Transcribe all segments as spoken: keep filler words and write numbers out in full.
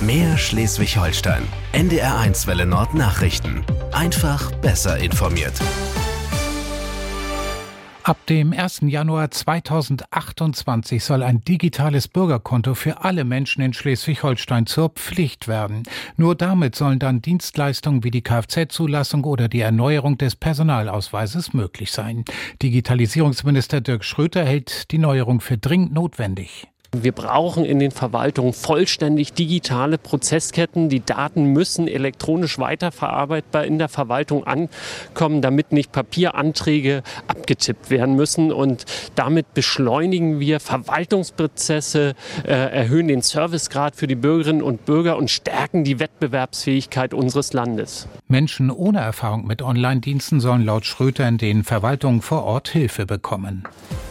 Mehr Schleswig-Holstein. N D R eins Welle Nord Nachrichten. Einfach besser informiert. Ab dem ersten Januar zweitausendachtundzwanzig soll ein digitales Bürgerkonto für alle Menschen in Schleswig-Holstein zur Pflicht werden. Nur damit sollen dann Dienstleistungen wie die Kfz-Zulassung oder die Erneuerung des Personalausweises möglich sein. Digitalisierungsminister Dirk Schröter hält die Neuerung für dringend notwendig. Wir brauchen in den Verwaltungen vollständig digitale Prozessketten. Die Daten müssen elektronisch weiterverarbeitbar in der Verwaltung ankommen, damit nicht Papieranträge abgetippt werden müssen. Und damit beschleunigen wir Verwaltungsprozesse, äh, erhöhen den Servicegrad für die Bürgerinnen und Bürger und stärken die Wettbewerbsfähigkeit unseres Landes. Menschen ohne Erfahrung mit Online-Diensten sollen laut Schröter in den Verwaltungen vor Ort Hilfe bekommen.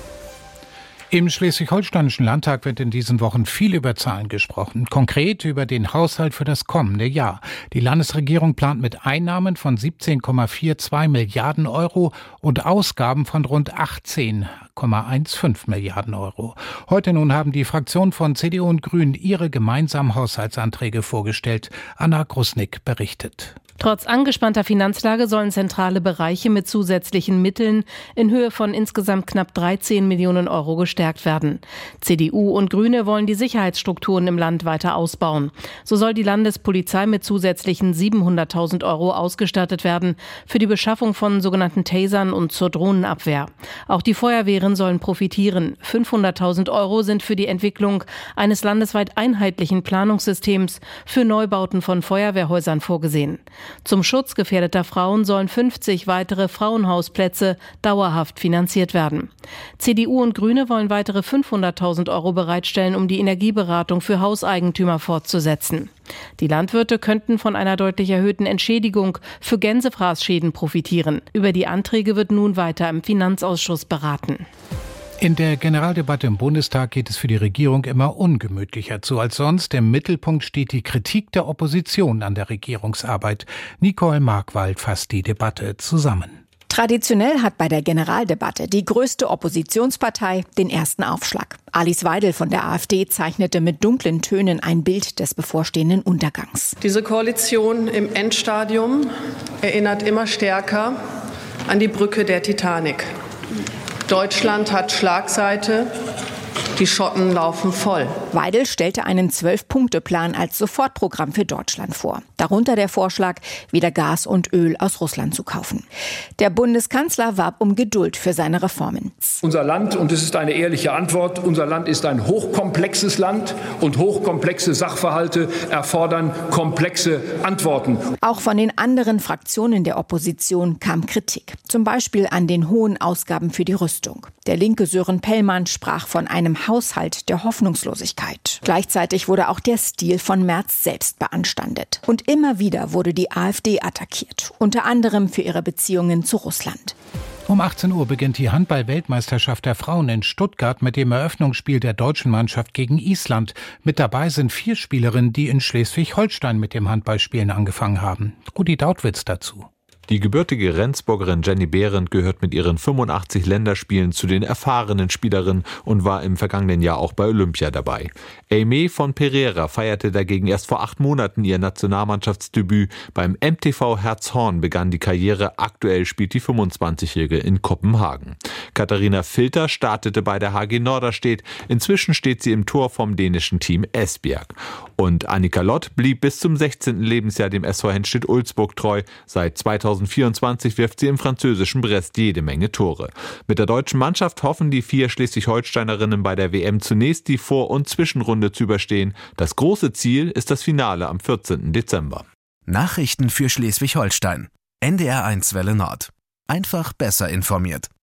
Im Schleswig-Holsteinischen Landtag wird in diesen Wochen viel über Zahlen gesprochen, konkret über den Haushalt für das kommende Jahr. Die Landesregierung plant mit Einnahmen von siebzehn Komma zweiundvierzig Milliarden Euro und Ausgaben von rund achtzehn Komma fünfzehn Milliarden Euro. Heute nun haben die Fraktionen von C D U und Grünen ihre gemeinsamen Haushaltsanträge vorgestellt. Anna Grusnick berichtet. Trotz angespannter Finanzlage sollen zentrale Bereiche mit zusätzlichen Mitteln in Höhe von insgesamt knapp dreizehn Millionen Euro gestärkt werden. C D U und Grüne wollen die Sicherheitsstrukturen im Land weiter ausbauen. So soll die Landespolizei mit zusätzlichen siebenhunderttausend Euro ausgestattet werden für die Beschaffung von sogenannten Tasern und zur Drohnenabwehr. Auch die Feuerwehren sollen profitieren. fünfhunderttausend Euro sind für die Entwicklung eines landesweit einheitlichen Planungssystems für Neubauten von Feuerwehrhäusern vorgesehen. Zum Schutz gefährdeter Frauen sollen fünfzig weitere Frauenhausplätze dauerhaft finanziert werden. C D U und Grüne wollen weitere fünfhunderttausend Euro bereitstellen, um die Energieberatung für Hauseigentümer fortzusetzen. Die Landwirte könnten von einer deutlich erhöhten Entschädigung für Gänsefraßschäden profitieren. Über die Anträge wird nun weiter im Finanzausschuss beraten. In der Generaldebatte im Bundestag geht es für die Regierung immer ungemütlicher zu als sonst. Im Mittelpunkt steht die Kritik der Opposition an der Regierungsarbeit. Nicole Markwald fasst die Debatte zusammen. Traditionell hat bei der Generaldebatte die größte Oppositionspartei den ersten Aufschlag. Alice Weidel von der AfD zeichnete mit dunklen Tönen ein Bild des bevorstehenden Untergangs. Diese Koalition im Endstadium erinnert immer stärker an die Brücke der Titanic. Deutschland hat Schlagseite, die Schotten laufen voll. Weidel stellte einen Zwölf-Punkte-Plan als Sofortprogramm für Deutschland vor. Darunter der Vorschlag, wieder Gas und Öl aus Russland zu kaufen. Der Bundeskanzler warb um Geduld für seine Reformen. Unser Land, und es ist eine ehrliche Antwort, unser Land ist ein hochkomplexes Land und hochkomplexe Sachverhalte erfordern komplexe Antworten. Auch von den anderen Fraktionen der Opposition kam Kritik. Zum Beispiel an den hohen Ausgaben für die Rüstung. Der linke Sören Pellmann sprach von einem Haushalt der Hoffnungslosigkeit. Gleichzeitig wurde auch der Stil von Merz selbst beanstandet. Und immer wieder wurde die AfD attackiert, unter anderem für ihre Beziehungen zu Russland. Um achtzehn Uhr beginnt die Handball-Weltmeisterschaft der Frauen in Stuttgart mit dem Eröffnungsspiel der deutschen Mannschaft gegen Island. Mit dabei sind vier Spielerinnen, die in Schleswig-Holstein mit dem Handballspielen angefangen haben. Rudi Dautwitz dazu. Die gebürtige Rendsburgerin Jenny Behrendt gehört mit ihren fünfundachtzig Länderspielen zu den erfahrenen Spielerinnen und war im vergangenen Jahr auch bei Olympia dabei. Aimee von Pereira feierte dagegen erst vor acht Monaten ihr Nationalmannschaftsdebüt. Beim M T V Herzhorn begann die Karriere. Aktuell spielt die fünfundzwanzigjährige in Kopenhagen. Katharina Filter startete bei der H G Norderstedt. Inzwischen steht sie im Tor vom dänischen Team Esbjerg. Und Annika Lott blieb bis zum sechzehnten Lebensjahr dem S V Henstedt-Ulzburg treu. Seit zweitausendvierundzwanzig wirft sie im französischen Brest jede Menge Tore. Mit der deutschen Mannschaft hoffen die vier Schleswig-Holsteinerinnen bei der W M zunächst die Vor- und Zwischenrunde zu überstehen. Das große Ziel ist das Finale am vierzehnten Dezember. Nachrichten für Schleswig-Holstein. N D R eins Welle Nord. Einfach besser informiert.